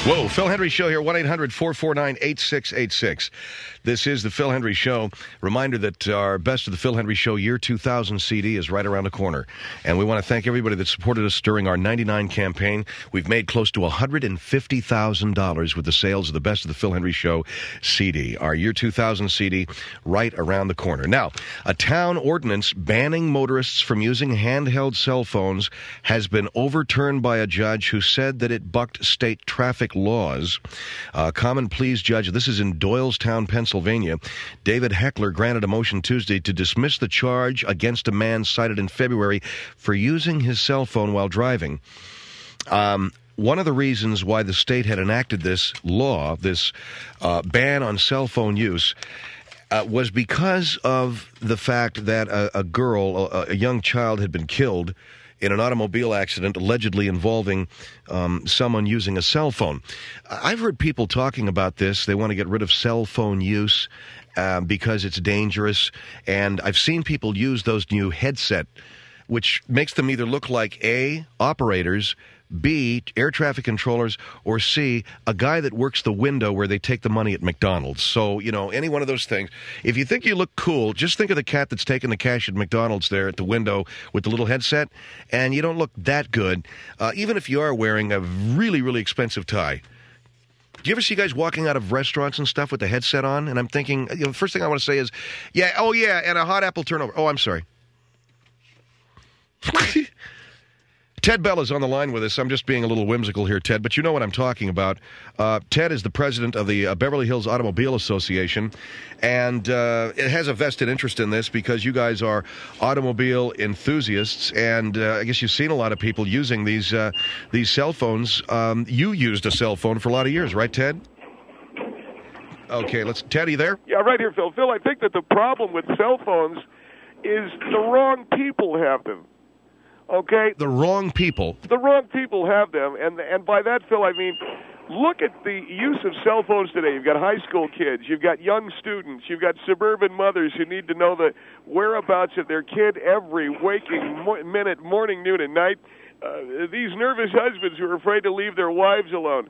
Whoa, Phil Hendry Show here, 1-800-449-8686. This is the Phil Hendry Show. Reminder that our Best of the Phil Hendry Show Year 2000 CD is right around the corner. And we want to thank everybody that supported us during our 99 campaign. We've made close to $150,000 with the sales of the Best of the Phil Hendry Show CD. Our Year 2000 CD right around the corner. Now, a town ordinance banning motorists from using handheld cell phones has been overturned by a judge who said that it bucked state traffic laws. Common Pleas Judge, this is in Doylestown, Pennsylvania, David Heckler granted a motion Tuesday to dismiss the charge against a man cited in February for using his cell phone while driving. One of the reasons why the state had enacted this law, this ban on cell phone use, was because of the fact that a girl, a young child, had been killed in an automobile accident allegedly involving someone using a cell phone. I've heard people talking about this. They want to get rid of cell phone use because it's dangerous. And I've seen people use those new headset, which makes them either look like A, operators, B, air traffic controllers, or C, a guy that works the window where they take the money at McDonald's. So, you know, any one of those things. If you think you look cool, just think of the cat that's taking the cash at McDonald's there at the window with the little headset, and you don't look that good, even if you are wearing a really, really expensive tie. Do you ever see guys walking out of restaurants and stuff with the headset on? And I'm thinking, you know, the first thing I want to say is, yeah, oh yeah, and a hot apple turnover. Oh, I'm sorry. Ted Bell is on the line with us. I'm just being a little whimsical here, Ted, but you know what I'm talking about. Ted is the president of the Beverly Hills Automobile Association, and it has a vested interest in this because you guys are automobile enthusiasts, and I guess you've seen a lot of people using these cell phones. You used a cell phone for a lot of years, right, Ted? Okay, Ted, are you there? Yeah, right here, Phil. Phil, I think that the problem with cell phones is the wrong people have them. Okay? The wrong people. The wrong people have them, and by that, Phil, I mean, look at the use of cell phones today. You've got high school kids, you've got young students, you've got suburban mothers who need to know the whereabouts of their kid every waking minute, morning, noon, and night. These nervous husbands who are afraid to leave their wives alone.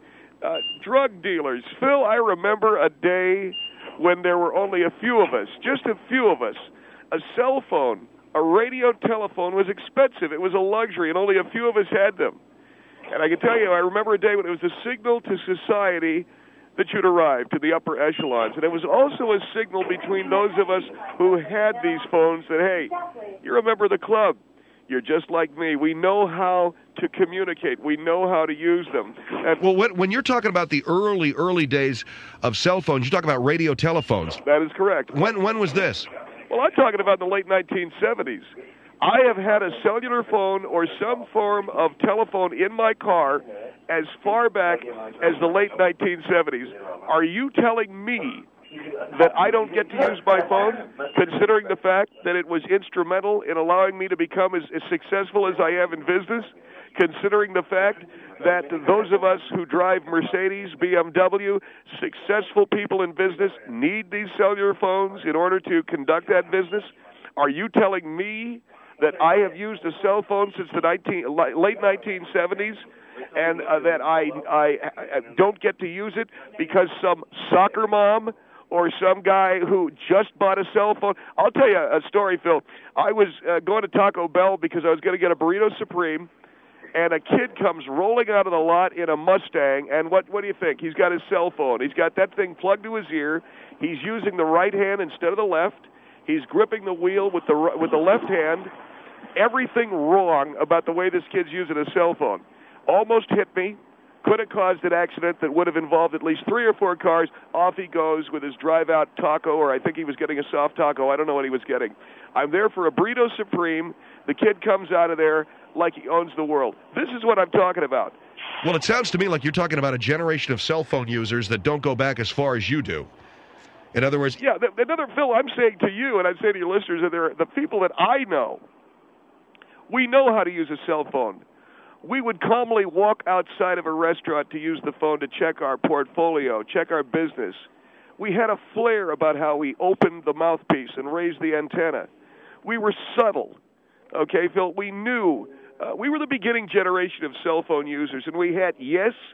Drug dealers. Phil, I remember a day when there were only a few of us, just a few of us. A cell phone, a radio telephone was expensive. It was a luxury, and only a few of us had them. And I can tell you, I remember a day when it was a signal to society that you'd arrived to the upper echelons. And it was also a signal between those of us who had these phones that, hey, you're a member of the club. You're just like me. We know how to communicate. We know how to use them. And well, when you're talking about the early days of cell phones, you're talking about radio telephones. That is correct. When was this? Well, I'm talking about the late 1970s. I have had a cellular phone or some form of telephone in my car as far back as the late 1970s. Are you telling me that I don't get to use my phone, considering the fact that it was instrumental in allowing me to become as successful as I am in business, considering the fact that those of us who drive Mercedes, BMW, successful people in business need these cellular phones in order to conduct that business? Are you telling me that I have used a cell phone since the late 1970s and that I don't get to use it because some soccer mom or some guy who just bought a cell phone? I'll tell you a story, Phil. I was going to Taco Bell because I was going to get a Burrito Supreme, and a kid comes rolling out of the lot in a Mustang, and what do you think? He's got his cell phone. He's got that thing plugged to his ear. He's using the right hand instead of the left. He's gripping the wheel with the left hand. Everything wrong about the way this kid's using a cell phone. Almost hit me. Could have caused an accident that would have involved at least 3 or 4 cars. Off he goes with his drive-out taco, or I think he was getting a soft taco. I don't know what he was getting. I'm there for a Burrito Supreme. The kid comes out of there like he owns the world. This is what I'm talking about. Well, it sounds to me like you're talking about a generation of cell phone users that don't go back as far as you do. In other words... Yeah, another, Phil, I'm saying to you, and I'd say to your listeners, that they're the people that I know, we know how to use a cell phone. We would calmly walk outside of a restaurant to use the phone to check our portfolio, check our business. We had a flair about how we opened the mouthpiece and raised the antenna. We were subtle. Okay, Phil, we knew. We were the beginning generation of cell phone users, and we had, yes,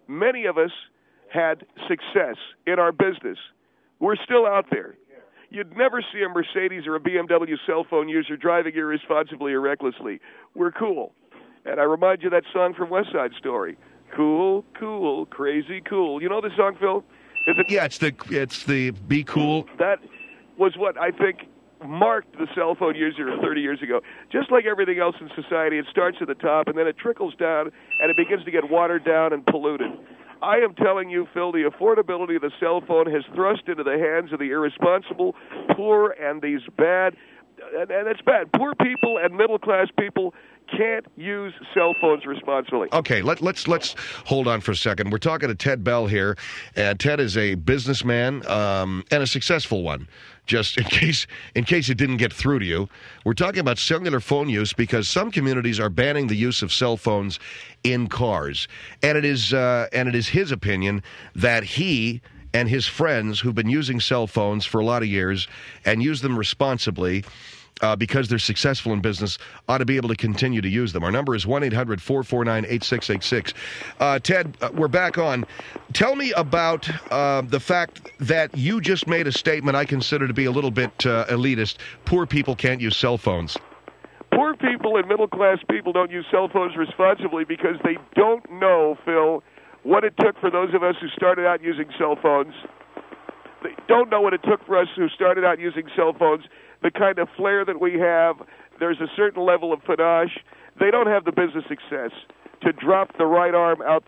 many of us had success in our business. We're still out there. You'd never see a Mercedes or a BMW cell phone user driving irresponsibly or recklessly. We're cool. And I remind you of that song from West Side Story. Cool, cool, crazy cool. You know the song, Phil? Yeah, it's the Be Cool. That was what I think marked the cell phone user 30 years ago. Just like everything else in society, it starts at the top and then it trickles down and it begins to get watered down and polluted. I am telling you, Phil, the affordability of the cell phone has thrust into the hands of the irresponsible, poor, and these bad, and it's bad. Poor people and middle-class people can't use cell phones responsibly. Okay, let's hold on for a second. We're talking to Ted Bell here, and Ted is a businessman and a successful one. Just in case it didn't get through to you, we're talking about cellular phone use because some communities are banning the use of cell phones in cars, and it is his opinion that he and his friends who've been using cell phones for a lot of years and use them responsibly because they're successful in business, ought to be able to continue to use them. Our number is 1-800-449-8686. Ted, we're back on. Tell me about the fact that you just made a statement I consider to be a little bit elitist. Poor people can't use cell phones. Poor people and middle-class people don't use cell phones responsibly because they don't know, Phil, what it took for those of us who started out using cell phones. They don't know what it took for us who started out using cell phones. The kind of flair that we have, there's a certain level of panache. They don't have the business success to drop the right arm out.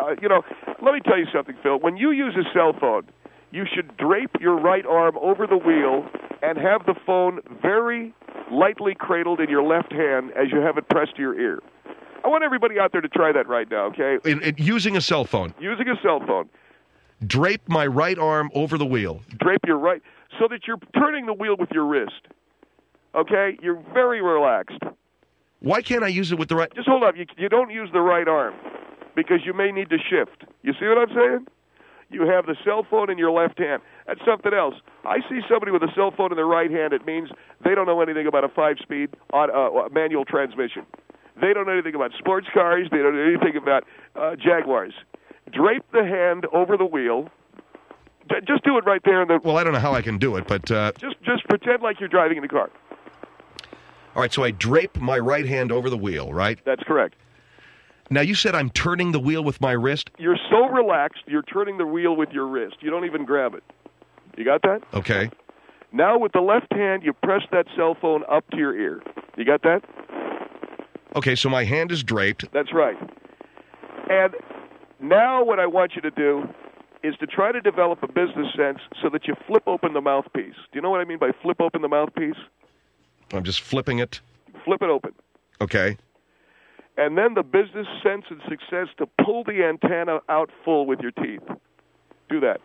Let me tell you something, Phil. When you use a cell phone, you should drape your right arm over the wheel and have the phone very lightly cradled in your left hand as you have it pressed to your ear. I want everybody out there to try that right now, okay? Using a cell phone. Using a cell phone. Drape my right arm over the wheel. Drape your right, so that you're turning the wheel with your wrist. Okay? You're very relaxed. Why can't I use it with the right? Just hold up. You don't use the right arm because you may need to shift. You see what I'm saying? You have the cell phone in your left hand. That's something else. I see somebody with a cell phone in their right hand. It means they don't know anything about a 5-speed manual transmission. They don't know anything about sports cars. They don't know anything about Jaguars. Drape the hand over the wheel. Just do it right there. Well, I don't know how I can do it, but... Just pretend like you're driving in the car. All right, so I drape my right hand over the wheel, right? That's correct. Now, you said I'm turning the wheel with my wrist? You're so relaxed, you're turning the wheel with your wrist. You don't even grab it. You got that? Okay. Now, with the left hand, you press that cell phone up to your ear. You got that? Okay, so my hand is draped. That's right. And now what I want you to do is to try to develop a business sense so that you flip open the mouthpiece. Do you know what I mean by flip open the mouthpiece? I'm just flipping it. Flip it open. Okay. And then the business sense and success to pull the antenna out full with your teeth. Do that.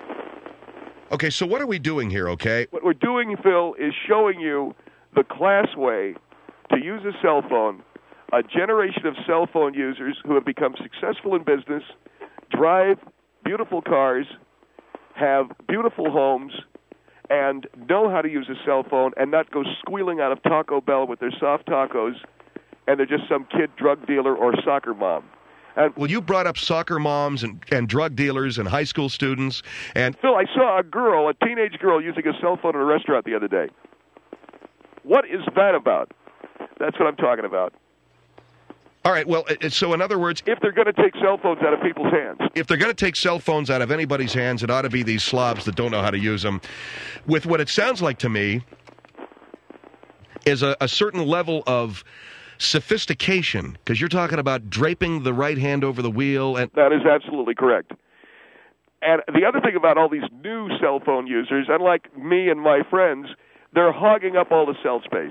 Okay, so what are we doing here, okay? What we're doing, Phil, is showing you the class way to use a cell phone, a generation of cell phone users who have become successful in business, drive beautiful cars, have beautiful homes, and know how to use a cell phone and not go squealing out of Taco Bell with their soft tacos and they're just some kid drug dealer or soccer mom. And well, you brought up soccer moms and drug dealers and high school students. And Phil, I saw a teenage girl, using a cell phone in a restaurant the other day. What is that about? That's what I'm talking about. All right, well, so in other words... If they're going to take cell phones out of people's hands. If they're going to take cell phones out of anybody's hands, it ought to be these slobs that don't know how to use them. With what it sounds like to me is a certain level of sophistication, because you're talking about draping the right hand over the wheel. And that is absolutely correct. And the other thing about all these new cell phone users, unlike me and my friends, they're hogging up all the cell space.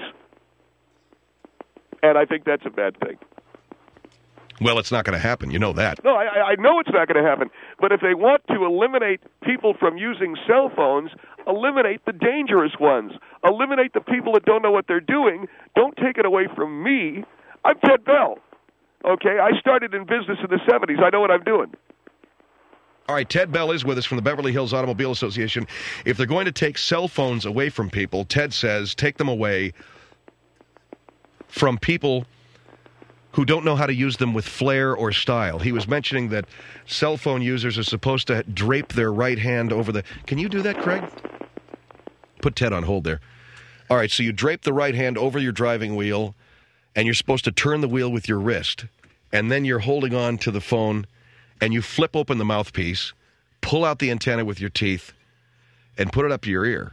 And I think that's a bad thing. Well, it's not going to happen. You know that. No, I know it's not going to happen. But if they want to eliminate people from using cell phones, eliminate the dangerous ones. Eliminate the people that don't know what they're doing. Don't take it away from me. I'm Ted Bell. Okay? I started in business in the 70s. I know what I'm doing. All right, Ted Bell is with us from the Beverly Hills Automobile Association. If they're going to take cell phones away from people, Ted says take them away from people who don't know how to use them with flair or style. He was mentioning that cell phone users are supposed to drape their right hand over the... Can you do that, Craig? Put Ted on hold there. All right, so you drape the right hand over your driving wheel, and you're supposed to turn the wheel with your wrist, and then you're holding on to the phone, and you flip open the mouthpiece, pull out the antenna with your teeth, and put it up to your ear.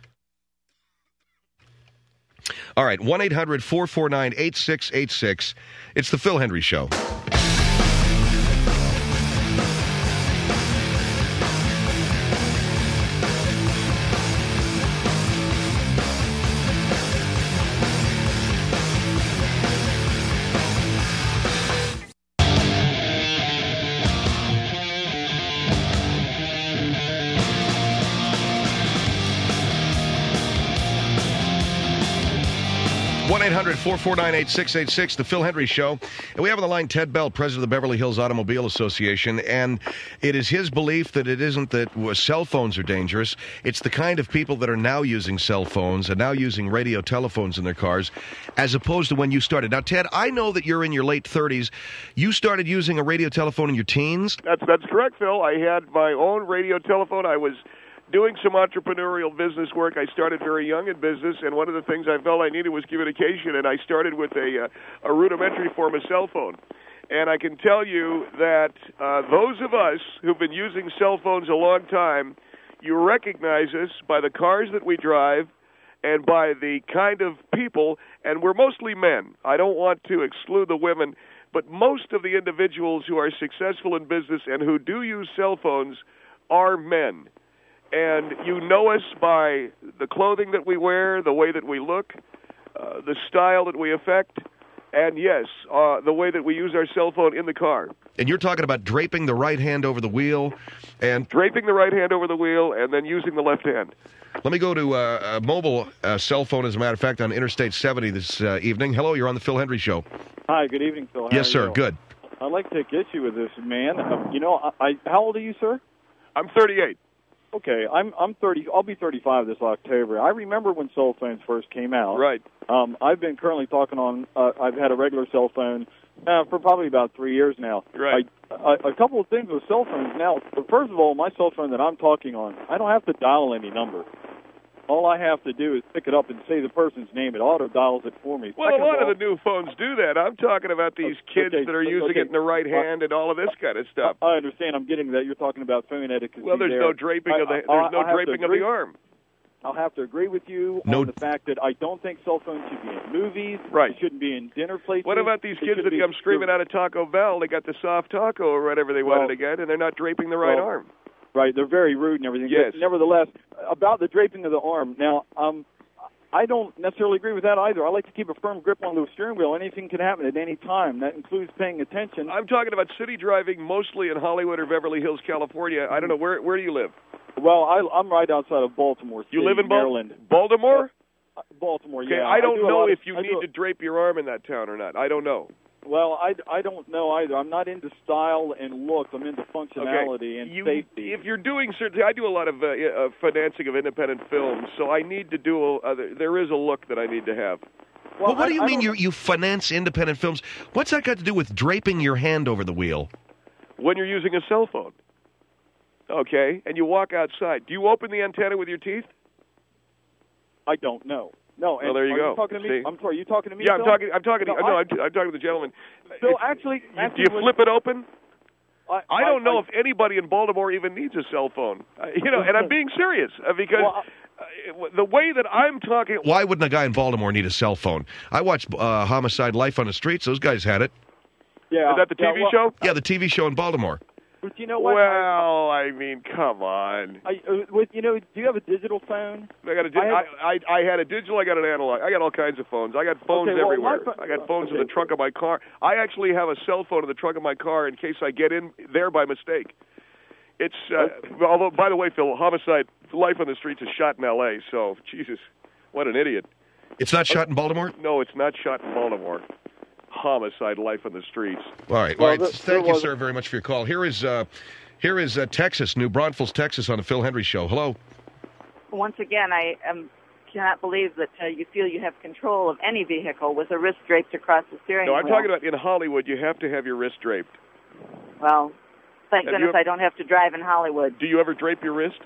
All right, 1-800-449-8686. It's the Phil Hendry Show. One 1-800-449-8686, the Phil Hendry Show. And we have on the line Ted Bell, president of the Beverly Hills Automobile Association. And it is his belief that it isn't that cell phones are dangerous. It's the kind of people that are now using cell phones and now using radio telephones in their cars, as opposed to when you started. Now, Ted, I know that you're in your late 30s. You started using a radio telephone in your teens? That's correct, Phil. I had my own radio telephone. I was doing some entrepreneurial business work. I started very young in business, and one of the things I felt I needed was communication, and I started with a rudimentary form of cell phone. And I can tell you that those of us who've been using cell phones a long time, you recognize us by the cars that we drive and by the kind of people, and we're mostly men. I don't want to exclude the women, but most of the individuals who are successful in business and who do use cell phones are men. And you know us by the clothing that we wear, the way that we look, the style that we affect, and yes, the way that we use our cell phone in the car. And you're talking about draping the right hand over the wheel and... Draping the right hand over the wheel and then using the left hand. Let me go to a mobile cell phone, as a matter of fact, on Interstate 70 this evening. Hello, you're on the Phil Hendry Show. Hi, good evening, Phil. Yes, sir, good. I'd like to get you with this, man. How old are you, sir? I'm 38. Okay, I'm 30. I'll be 35 this October. I remember when cell phones first came out. Right. I've been currently talking on. I've had a regular cell phone for probably about 3 years now. Right. A couple of things with cell phones now. First of all, my cell phone that I'm talking on, I don't have to dial any number. All I have to do is pick it up and say the person's name. It auto dials it for me. Well, a lot of the new phones do that. I'm talking about these kids that are using it in the right hand and all of this kind of stuff. I understand. I'm getting that. You're talking about phone etiquette. Well, there's no draping of the draping of the arm. I'll have to agree with you on the fact that I don't think cell phones should be in movies. Right. It shouldn't be in dinner places. What about these kids that come screaming out of Taco Bell? They got the soft taco or whatever they wanted to get, and they're not draping the right arm. Right, they're very rude and everything. Yes. But nevertheless, about the draping of the arm, now, I don't necessarily agree with that either. I like to keep a firm grip on the steering wheel. Anything can happen at any time. That includes paying attention. I'm talking about city driving, mostly in Hollywood or Beverly Hills, California. I don't know, where do you live? Well, I'm right outside of Baltimore City, you live in Maryland. Baltimore? Baltimore, okay, yeah. I don't know if you need to drape your arm in that town or not. I don't know. Well, I don't know either. I'm not into style and look. I'm into functionality and safety. If you're doing certain, I do a lot of financing of independent films, so I need to do. There is a look that I need to have. Well, what do you mean you finance independent films? What's that got to do with draping your hand over the wheel? When you're using a cell phone, okay, and you walk outside, do you open the antenna with your teeth? I don't know. No, and well, there you go. You talking to me? See? I'm sorry. You talking to me? Yeah, Phil? I'm talking to the gentleman. So actually, do you flip it open? I don't know if anybody in Baltimore even needs a cell phone. And I'm being serious because the way that I'm talking. Why wouldn't a guy in Baltimore need a cell phone? I watched Homicide: Life on the Streets. Those guys had it. Yeah. Is that the TV show? Yeah, the TV show in Baltimore. But you know what? Well, I mean, come on. Do you have a digital phone? I had a digital. I got an analog. I got all kinds of phones. I got phones everywhere. I got phones in the trunk of my car. I actually have a cell phone in the trunk of my car in case I get in there by mistake. It's although, by the way, Phil, Homicide: Life on the Streets is shot in L.A. So, Jesus, what an idiot. It's not shot in Baltimore? No, it's not shot in Baltimore. Homicide: Life on the Streets. All right. Thank you, sir, very much for your call. Here is Texas, New Braunfels, Texas, on the Phil Hendry Show. Hello. Once again, I am cannot believe that you feel you have control of any vehicle with a wrist draped across the steering No, wheel. I'm talking about in Hollywood, you have to have your wrist draped. Well, thank goodness I don't have to drive in Hollywood. Do you ever drape your wrist?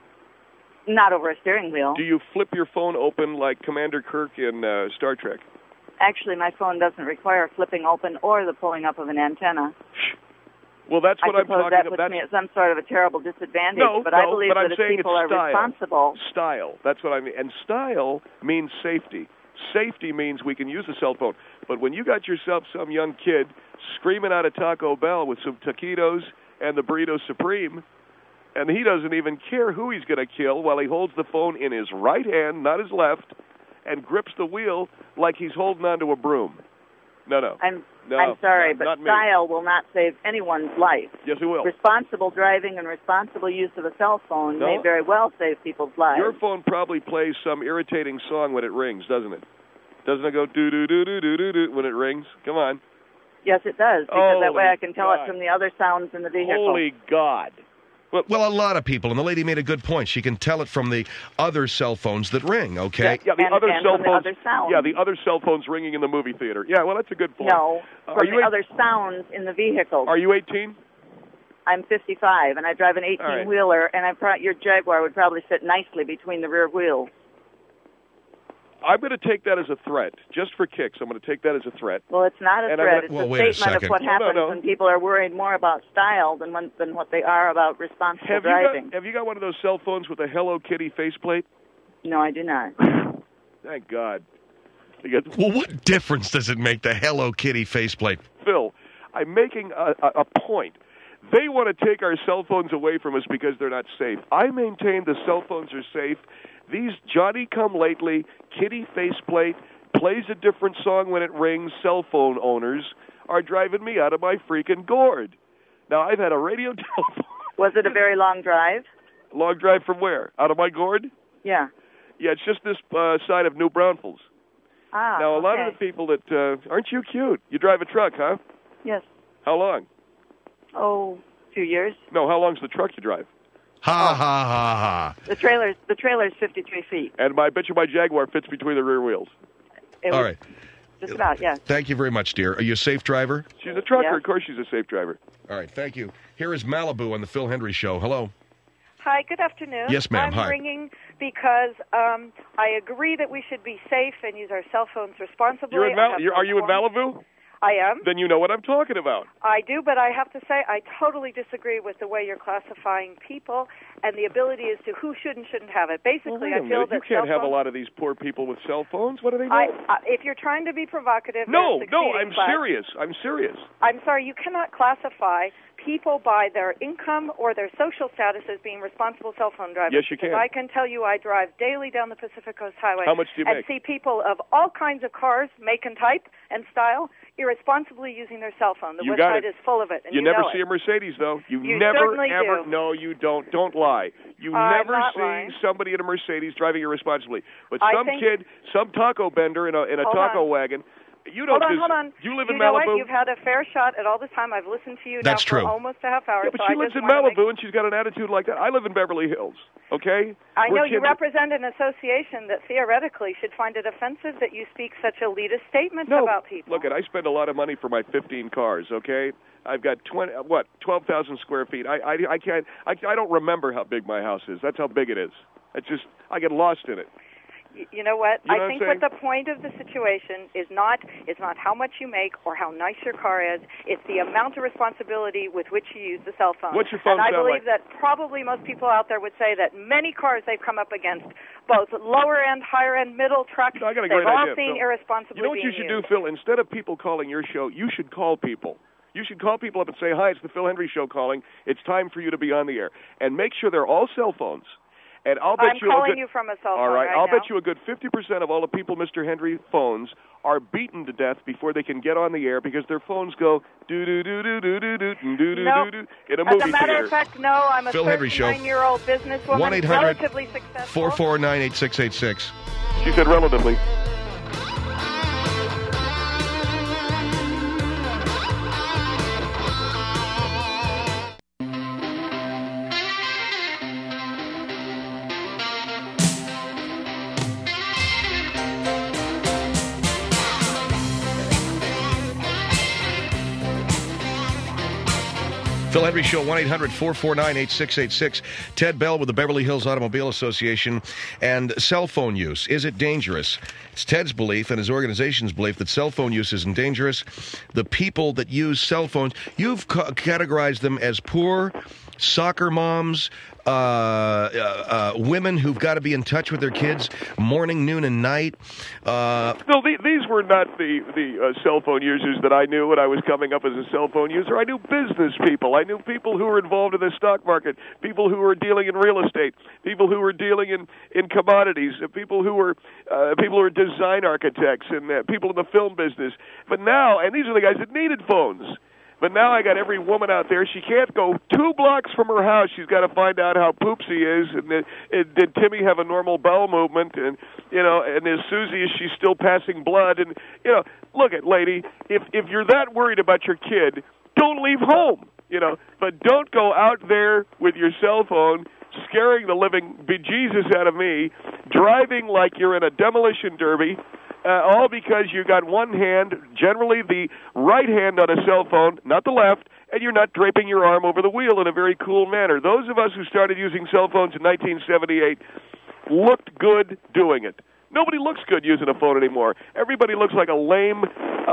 Not over a steering wheel. Do you flip your phone open like Commander Kirk in Star Trek? Actually, my phone doesn't require flipping open or the pulling up of an antenna. Well, that's what I'm talking that about. puts me at some sort of a terrible disadvantage, but I believe I'm that saying if people are style. responsible... Style, that's what I mean. And style means safety. Safety means we can use a cell phone. But when you got yourself some young kid screaming out of Taco Bell with some taquitos and the Burrito Supreme, and he doesn't even care who he's going to kill while he holds the phone in his right hand, not his left, and grips the wheel like he's holding onto a broom. No. I'm sorry, but style will not save anyone's life. Yes, it will. Responsible driving and responsible use of a cell phone may very well save people's lives. Your phone probably plays some irritating song when it rings, doesn't it? Doesn't it go do-do-do-do-do-do when it rings? Come on. Yes, it does, because that way I can tell God. it from the other sounds in the vehicle. Holy God. Well, a lot of people, and the lady made a good point. She can tell it from the other cell phones that ring, okay? Yeah, the other cell phones. The other sounds. Yeah, the other cell phones ringing in the movie theater. Yeah, well, that's a good point. No, from the other sounds in the vehicle. Are you 18? I'm 55, and I drive an 18-wheeler, and your Jaguar would probably fit nicely between the rear wheels. I'm going to take that as a threat, just for kicks. I'm going to take that as a threat. Well, it's not a threat. It's a statement of what happens No. when people are worried more about style than what they are about responsible driving. Have you got one of those cell phones with a Hello Kitty faceplate? No, I do not. Thank God. Well, what difference does it make, the Hello Kitty faceplate? Phil, I'm making a point. They want to take our cell phones away from us because they're not safe. I maintain the cell phones are safe. These Johnny-come-lately, kitty faceplate, plays a different song when it rings, cell phone owners are driving me out of my freaking gourd. Now, I've had a radio telephone. Was it a very long drive? Long drive from where? Out of my gourd? Yeah. Yeah, it's just this side of New Braunfels. Ah, Now, a lot of the people that... aren't you cute? You drive a truck, huh? Yes. How long? Oh, 2 years. No, how long's the truck you drive? Ha, ha, ha, ha. The trailer's 53 feet. And I bet you my Jaguar fits between the rear wheels. All right. Just about, yes. Thank you very much, dear. Are you a safe driver? She's a trucker. Yes. Of course she's a safe driver. All right, thank you. Here is Malibu on the Phil Hendry Show. Hello. Hi, good afternoon. Yes, ma'am. I'm Hi. ringing because I agree that we should be safe and use our cell phones responsibly. Are you in Malibu? I am. Then you know what I'm talking about. I do, but I have to say I totally disagree with the way you're classifying people and the ability as to who should and shouldn't have it. Basically, I feel that you can't have a lot of these poor people with cell phones. What do they do? If you're trying to be provocative, No, they're I'm serious. I'm serious. I'm sorry, you cannot classify people by their income or their social status as being responsible cell phone drivers. Yes, you can. I can tell you I drive daily down the Pacific Coast Highway. How much do you and make? see people of all kinds of cars, make and type and style, irresponsibly using their cell phone. The website is full of it, and you never know see a Mercedes, though. You never, certainly ever. do. No, you don't. Don't lie. You I'm never not see lying. somebody in a Mercedes driving irresponsibly. But I some think- kid, some taco bender in a taco wagon. You don't. Hold on. You live in know Malibu. What? You've had a fair shot at all this time. I've listened to you That's now true. for almost a half hour. Yeah, but so she I lives just in wanna Malibu, and she's got an attitude like that. I live in Beverly Hills, okay? I know you represent an association that theoretically should find it offensive that you speak such elitist statements about people. Look, I spend a lot of money for my 15 cars, okay? I've got 12,000 square feet. I don't remember how big my house is. That's how big it is. I get lost in it. You know what? You know I think what I'm what the point of the situation is not how much you make or how nice your car is. It's the amount of responsibility with which you use the cell phone. What's your phone and I sound believe like? that probably most people out there would say that many cars they've come up against, both lower end, higher end, middle trucks, I got a they've great all idea, seen Phil. irresponsibly You know what you being should used. do, Phil? Instead of people calling your show, you should call people. You should call people up and say, "Hi, it's the Phil Hendry Show calling. It's time for you to be on the air." And make sure they're all cell phones. And I'll bet I'm you calling you from a cell phone All right, right I'll now. bet you a good 50% of all the people Mr. Hendry phones are beaten to death before they can get on the air because their phones go do do do do do do do do do do do in a movie As a matter theater. of fact, no, I'm a Phil Hendry Show. 39-year-old businesswoman, 1-800 relatively successful. 449-8686. She said relatively. Phil Henry Show, 1-800-449-8686. Ted Bell with the Beverly Hills Automobile Association. And cell phone use, is it dangerous? It's Ted's belief and his organization's belief that cell phone use isn't dangerous. The people that use cell phones, you've categorized them as poor, soccer moms, women who've got to be in touch with their kids morning, noon, and night. No, these were not the cell phone users that I knew when I was coming up as a cell phone user. I knew business people. I knew people who were involved in the stock market, people who were dealing in real estate, people who were dealing in commodities, people who were design architects, and people in the film business. But now, and these are the guys that needed phones. But now I got every woman out there. She can't go 2 blocks from her house. She's got to find out how poopsy is, and did Timmy have a normal bowel movement, and and is Susie, is she still passing blood? And look at lady, if you're that worried about your kid, don't leave home. But don't go out there with your cell phone, scaring the living bejesus out of me, driving like you're in a demolition derby. All because you got one hand, generally the right hand on a cell phone, not the left, and you're not draping your arm over the wheel in a very cool manner. Those of us who started using cell phones in 1978 looked good doing it. Nobody looks good using a phone anymore. Everybody looks like a lame,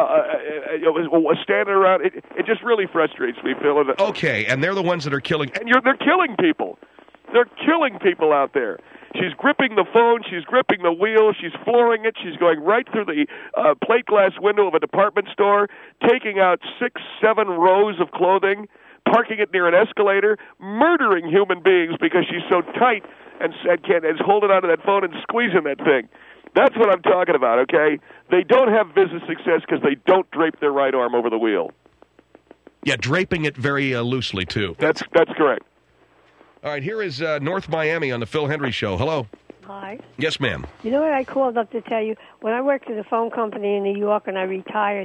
standing around. It just really frustrates me, Phil. Okay, and they're the ones that are killing. And they're killing people. They're killing people out there. She's gripping the phone. She's gripping the wheel. She's flooring it. She's going right through the plate glass window of a department store, taking out 6, 7 rows of clothing, parking it near an escalator, murdering human beings because she's so tight and is holding onto that phone and squeezing that thing. That's what I'm talking about, okay? They don't have business success because they don't drape their right arm over the wheel. Yeah, draping it very loosely, too. That's correct. All right, here is North Miami on the Phil Henry Show. Hello. Hi. Yes, ma'am. You know what I called up to tell you? When I worked at a phone company in New York and I retired,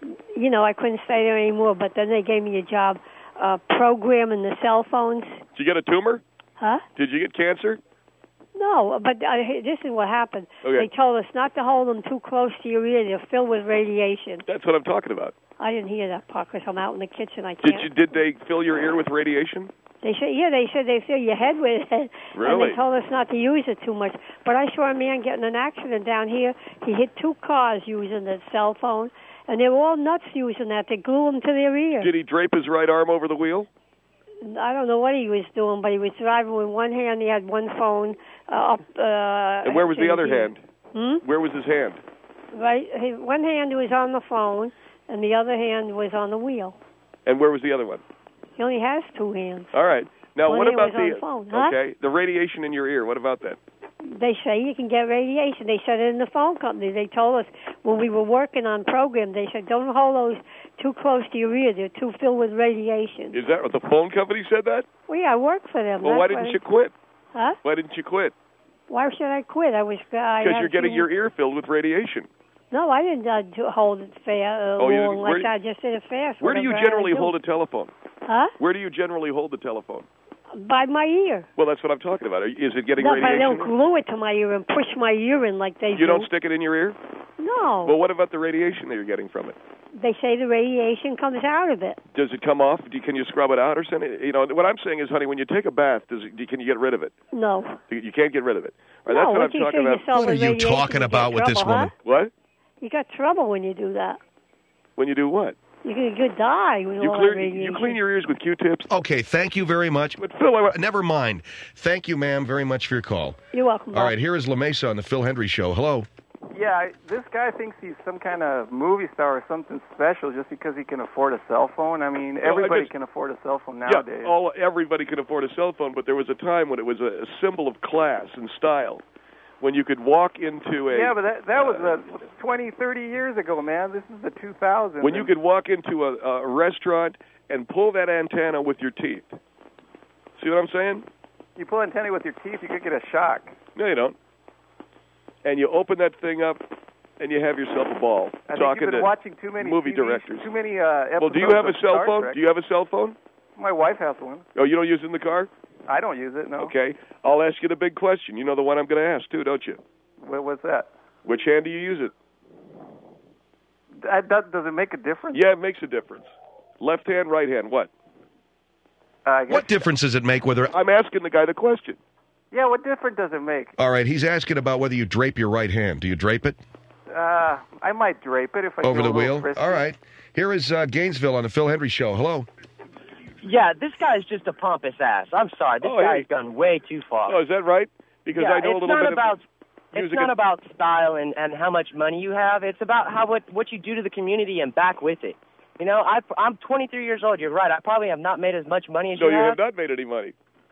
I couldn't stay there anymore, but then they gave me a job programming the cell phones. Did you get a tumor? Huh? Did you get cancer? No, but this is what happened. Okay. They told us not to hold them too close to your ear. They're filled with radiation. That's what I'm talking about. I didn't hear that part because I'm out in the kitchen. I can't. Did they fill your ear with radiation? They said they fill your head with it. Really? And they told us not to use it too much. But I saw a man get in an accident down here. He hit 2 cars using the cell phone, and they were all nuts using that. They glue them to their ear. Did he drape his right arm over the wheel? I don't know what he was doing, but he was driving with one hand. He had one phone up. And where was the other hand? Where was his hand? Right, one hand was on the phone, and the other hand was on the wheel. And where was the other one? He only has 2 hands. All right. Now, one what hand about was on the phone, huh? Okay, the radiation in your ear? What about that? They say you can get radiation. They said it in the phone company. They told us when we were working on programs, they said don't hold those too close to your ear. They're too filled with radiation. Is that what the phone company said that? Well, yeah, I work for them. Well, why didn't you quit? Huh? Why didn't you quit? Why should I quit? Because you're getting your ear filled with radiation. No, I didn't hold it long like I just did it fast. Where do you generally hold a telephone? Huh? Where do you generally hold the telephone? By my ear. Well, that's what I'm talking about. Is it getting radiation? No, but I don't glue it to my ear and push my ear in like they do. You don't stick it in your ear? No. Well, what about the radiation that you're getting from it? They say the radiation comes out of it. Does it come off? Can you scrub it out or something? What I'm saying is, honey, when you take a bath, can you get rid of it? No. You can't get rid of it. All right, no, that's what I'm talking about. What are you talking about with this woman? Huh? What? You got trouble when you do that. When you do what? You could die with all that radiation. You clean your ears with Q-tips? Okay, thank you very much. But Phil, never mind. Thank you, ma'am, very much for your call. You're welcome. All right, here is La Mesa on the Phil Henry Show. Hello. Yeah, this guy thinks he's some kind of movie star or something special just because he can afford a cell phone. I mean, everybody can afford a cell phone nowadays. Yeah, everybody can afford a cell phone, but there was a time when it was a symbol of class and style. When you could walk into a... Yeah, but that was 20, 30 years ago, man. This is the 2000s. When you could walk into a restaurant and pull that antenna with your teeth. See what I'm saying? You pull antenna with your teeth, you could get a shock. No, you don't. And you open that thing up, and you have yourself a ball. I think you've been watching too many movie TVs, directors. Too many episodes. Well, do you have a cell phone? Trek. Do you have a cell phone? My wife has one. Oh, you don't use it in the car? I don't use it, no. Okay. I'll ask you the big question. You know the one I'm going to ask, too, don't you? What's that? Which hand do you use it? Does it make a difference? Yeah, it makes a difference. Left hand, right hand, what? What difference does it make whether... I'm asking the guy the question. Yeah, what difference does it make? All right, he's asking about whether you drape your right hand. Do you drape it? I might drape it if I over the go a little wheel. frisky. All right. Here is Gainesville on the Phil Hendry Show. Hello. Yeah, this guy's just a pompous ass. I'm sorry. This guy's gone way too far. Oh, is that right? Because I know a little bit about It's not about style and how much money you have. It's about what you do to the community and back with it. You know, I'm 23 years old. You're right. I probably have not made as much money as you have. No, you have not made any money.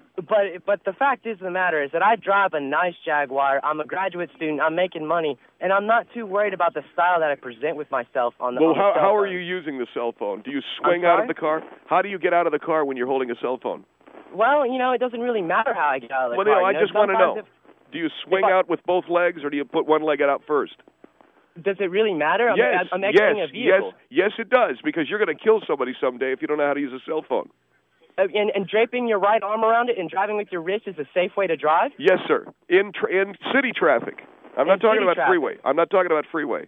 But the fact is the matter is that I drive a nice Jaguar. I'm a graduate student. I'm making money, and I'm not too worried about the style that I present with myself on the. Well, on the how are you using the cell phone? Do you swing out of the car? How do you get out of the car when you're holding a cell phone? Well, you know, it doesn't really matter how I get out of the car. Well, I just want to know. Do you swing out with both legs, or do you put one leg out first? Does it really matter? Yes, I'm exiting a vehicle. Yes, it does, because you're going to kill somebody someday if you don't know how to use a cell phone. And draping your right arm around it and driving with your wrist is a safe way to drive? Yes, sir. In city traffic. I'm not talking about freeway. I'm not talking about freeway.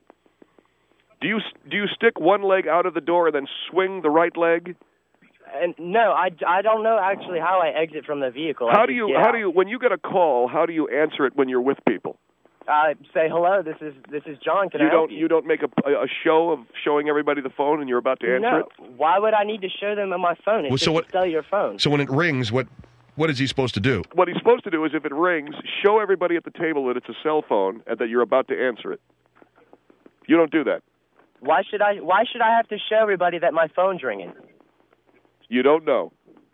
Do you stick one leg out of the door and then swing the right leg? And no, I don't know actually how I exit from the vehicle. How do you when you get a call? How do you answer it when you're with people? Say hello. This is John. Can I help you? You don't make a show of showing everybody the phone and you're about to answer it? No. Why would I need to show them on my phone? It's just a cellular phone. So when it rings, what is he supposed to do? What he's supposed to do is, if it rings, show everybody at the table that it's a cell phone and that you're about to answer it. You don't do that. Why should I have to show everybody that my phone's ringing? You don't know.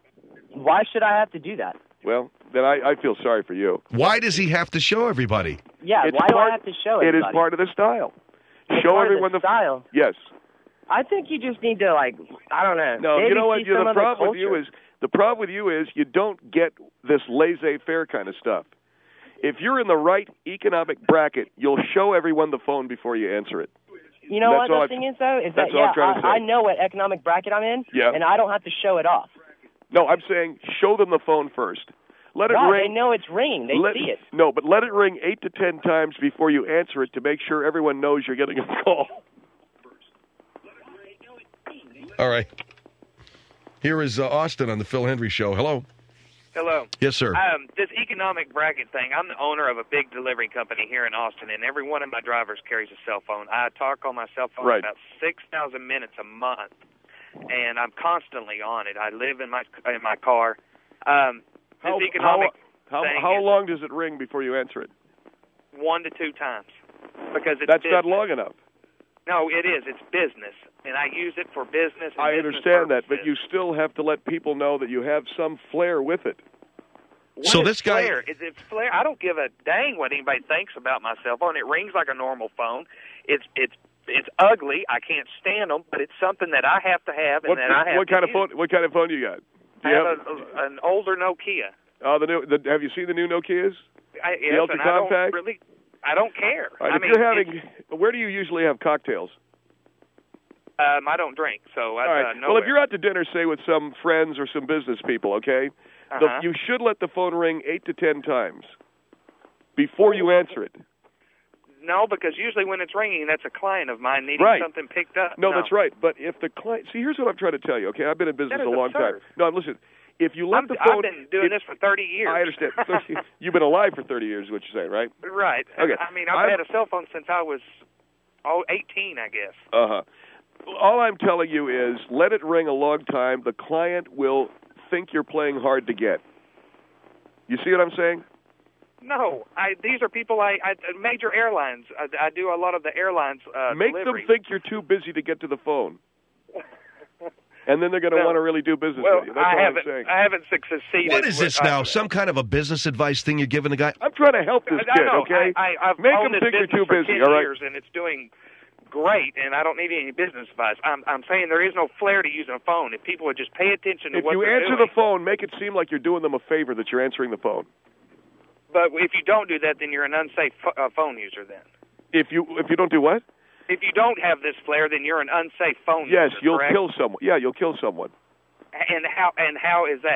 Why should I have to do that? Well, then I feel sorry for you. Why does he have to show everybody? Yeah, why do I have to show everybody? It is part of the style. It's show part everyone of the style? Yes. I think you just need to, I don't know. No, you know what? The problem with you is you don't get this laissez-faire kind of stuff. If you're in the right economic bracket, you'll show everyone the phone before you answer it. You know what the thing is, though? Is that, I know what economic bracket I'm in, and I don't have to show it off. No, I'm saying show them the phone first. Let it ring. They know it's ringing. They see it. No, but let it ring 8 to 10 times before you answer it to make sure everyone knows you're getting a call. All right. Here is Austin on the Phil Hendry Show. Hello. Hello. Yes, sir. This economic bracket thing, I'm the owner of a big delivery company here in Austin, and every one of my drivers carries a cell phone. I talk on my cell phone about 6,000 minutes a month, and I'm constantly on it. I live in my car. How long does it ring before you answer it? 1 to 2 times. Because it's That's business. not long enough. No, it is. It's business, and I use it for business. I understand that, but you still have to let people know that you have some flair with it. So this guy, it's flair. I don't give a dang what anybody thinks about my cell phone. It rings like a normal phone. It's ugly. I can't stand them, but it's something that I have to have, and What kind of phone you got? I have an older Nokia. Oh, have you seen the new Nokias? Yes, and I don't care. Right, where do you usually have cocktails? I don't drink, so right. Well, if you're out to dinner, say with some friends or some business people, okay, you should let the phone ring 8 to 10 times before you answer it. No, because usually when it's ringing, that's a client of mine needing something picked up. No, that's right. But if the client, here's what I'm trying to tell you. Okay, I've been in business a long time. No, listen. If you let the phone, I've been doing this for 30 years. I understand. You've been alive for 30 years, is what you're saying, right? Right. Okay. I mean, I've had a cell phone since I was 18, I guess. All I'm telling you is let it ring a long time. The client will think you're playing hard to get. You see what I'm saying? No, these are people. Major airlines. I do a lot of the airlines. Make delivery. them think you're too busy to get to the phone. And then they're going to want to really do business with you. That's what I'm saying. I haven't succeeded. What is this now? Some kind of a business advice thing you're giving the guy? I'm trying to help this kid, okay? I've Make owned him this think you're too business busy, for 10 all right? years, and it's doing great, and I don't need any business advice. I'm saying there is no flair to using a phone. If people would just pay attention to what they're doing. If you answer the phone, make it seem like you're doing them a favor that you're answering the phone. But if you don't do that, then you're an unsafe phone user then. If you don't do what? If you don't have this flair, then you're an unsafe phone user. Yes, you'll correct? kill someone. Yeah, you'll kill someone. And how is that?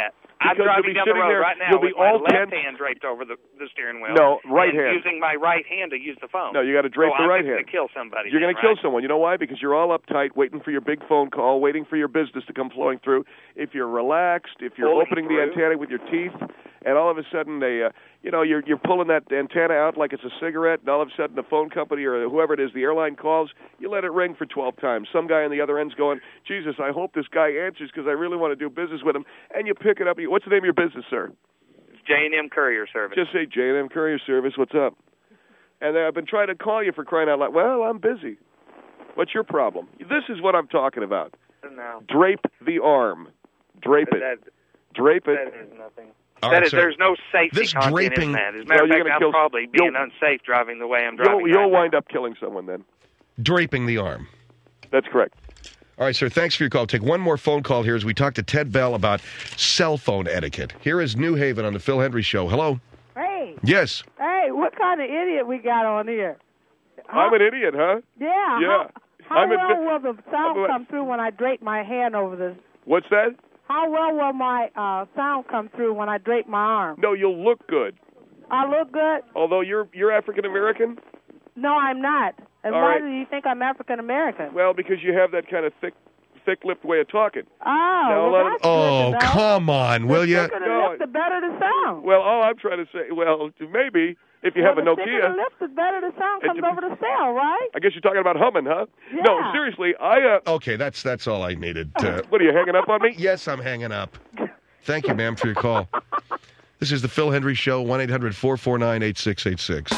because I'm you'll be driving down sitting the road there. right now You'll be with my all left tense. hand draped over the steering wheel. No, right and hand. using my right hand to use the phone. No, you got to drape so the right I'm hand. going to kill somebody. You're going to kill someone. You know why? Because you're all uptight, waiting for your big phone call, waiting for your business to come flowing through. If you're relaxed, if you're opening the antenna with your teeth, and all of a sudden you're pulling that antenna out like it's a cigarette, and all of a sudden the phone company or whoever it is, the airline calls, you let it ring for 12 times. Some guy on the other end's going, Jesus, I hope this guy answers because I really want to do business with him. And you pick it up. What's the name of your business, sir? It's J&M Courier Service. Just say J&M Courier Service. What's up? And I've been trying to call you for crying out loud. Well, I'm busy. What's your problem? This is what I'm talking about. No. Drape the arm. Drape it. Drape it. That is nothing. All right, there's no safety this content draping, in that. As a matter of fact, I'm probably being unsafe driving the way I'm driving. You'll wind up killing someone then. Draping the arm. That's correct. All right, sir, thanks for your call. Take one more phone call here as we talk to Ted Bell about cell phone etiquette. Here is New Haven on the Phil Hendry Show. Hello? Hey. Yes. Hey, what kind of idiot we got on here? I'm an idiot, huh? Yeah. Yeah. How well will the sound come through when I drape my hand over the... What's that? How well will my sound come through when I drape my arm? No, you'll look good. I look good? Although you're African American? No, I'm not. And why do you think I'm African American? Well, because you have that kind of thick-lipped way of talking. Oh, come on, will you? The thicker the lips, the better the sound. Well, all I'm trying to say, maybe if you have a the Nokia. thicker the lips, the better the sound comes over the cell, right? I guess you're talking about humming, huh? Yeah. No, seriously, Okay, that's all I needed. What, are you hanging up on me? Yes, I'm hanging up. Thank you, ma'am, for your call. This is the Phil Hendry Show, 1-800-449-8686.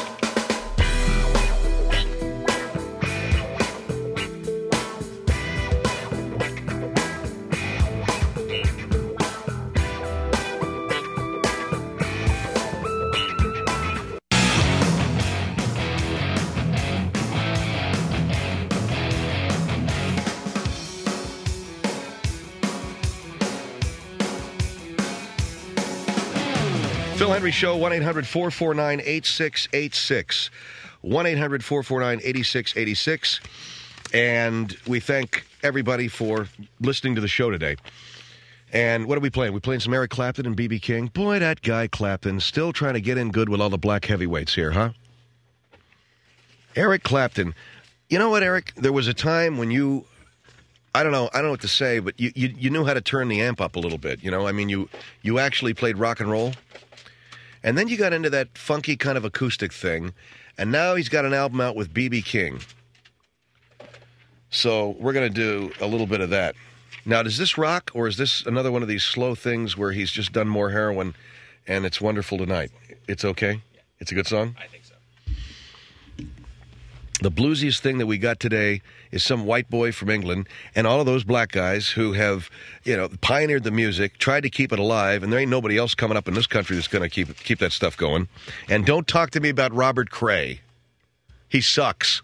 Phil Hendry Show, 1-800-449-8686. 1-800-449-8686. And we thank everybody for listening to the show today. And what are we playing? We're playing some Eric Clapton and B.B. King. Boy, that guy Clapton still trying to get in good with all the black heavyweights here, huh? Eric Clapton. You know what, Eric? There was a time when you... I don't know what to say, but you knew how to turn the amp up a little bit, you know? I mean, you actually played rock and roll. And then you got into that funky kind of acoustic thing, and now he's got an album out with B.B. King. So we're going to do a little bit of that. Now, does this rock, or is this another one of these slow things where he's just done more heroin, and it's wonderful tonight? It's okay? It's a good song? I think so. The bluesiest thing that we got today is some white boy from England and all of those black guys who have, pioneered the music, tried to keep it alive, and there ain't nobody else coming up in this country that's going to keep that stuff going. And don't talk to me about Robert Cray. He sucks.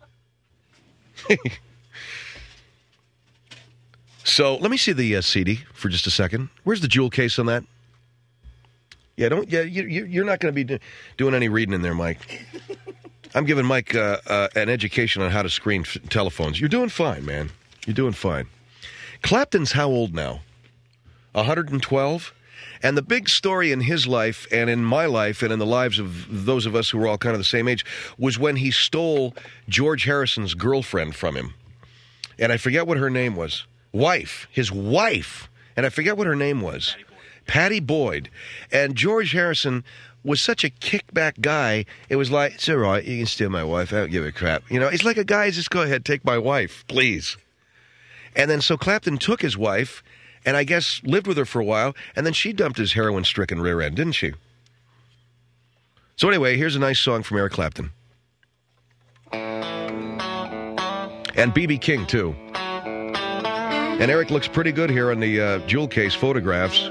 So let me see the CD for just a second. Where's the jewel case on that? You're not going to be doing any reading in there, Mike. I'm giving Mike an education on how to screen telephones. You're doing fine, man. You're doing fine. Clapton's how old now? 112? And the big story in his life and in my life and in the lives of those of us who were all kind of the same age was when he stole George Harrison's girlfriend from him. And I forget what her name was. His wife. And I forget what her name was. Patty Boyd. And George Harrison was such a kickback guy, it was like, it's all right, you can steal my wife, I don't give a crap. It's like a guy, just go ahead, take my wife, please. And then so Clapton took his wife, and I guess lived with her for a while, and then she dumped his heroin-stricken rear end, didn't she? So anyway, here's a nice song from Eric Clapton. And B.B. King, too. And Eric looks pretty good here on the jewel case photographs.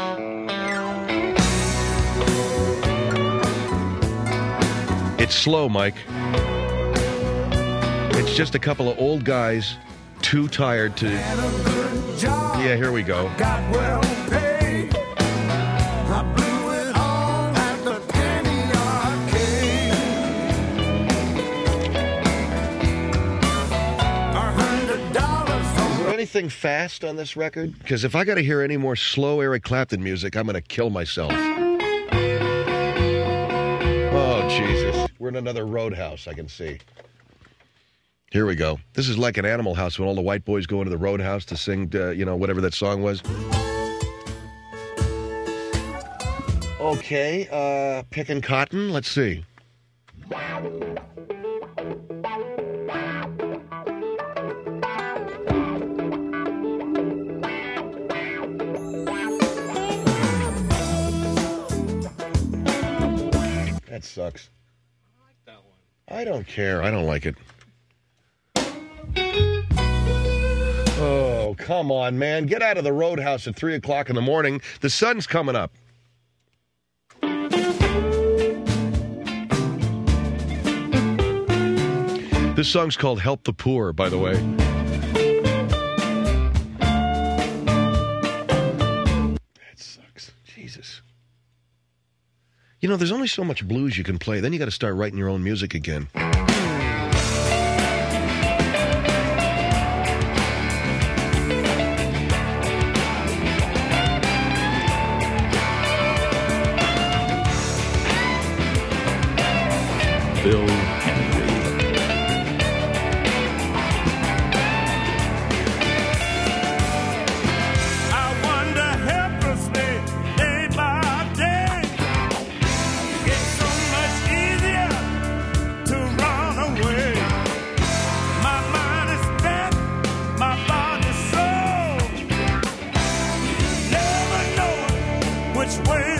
It's slow, Mike. It's just a couple of old guys too tired to... Yeah, here we go. Got well paid. I blew it all at the penny arcade. $100. Is there anything fast on this record? Because if I got to hear any more slow Eric Clapton music, I'm going to kill myself. Oh, Jesus. We're in another roadhouse, I can see. Here we go. This is like an Animal House when all the white boys go into the roadhouse to sing, whatever that song was. Okay, Pickin' Cotton. Let's see. That sucks. I like that one. I don't care. I don't like it. Oh, come on, man. Get out of the roadhouse at 3 o'clock in the morning. The sun's coming up. This song's called Help the Poor, by the way. That sucks. Jesus. You know, there's only so much blues you can play. Then you got to start writing your own music again. Phil Henry. I wonder helplessly, day by day. It's so much easier to run away. My mind is dead, my body's soul. Never knowing which way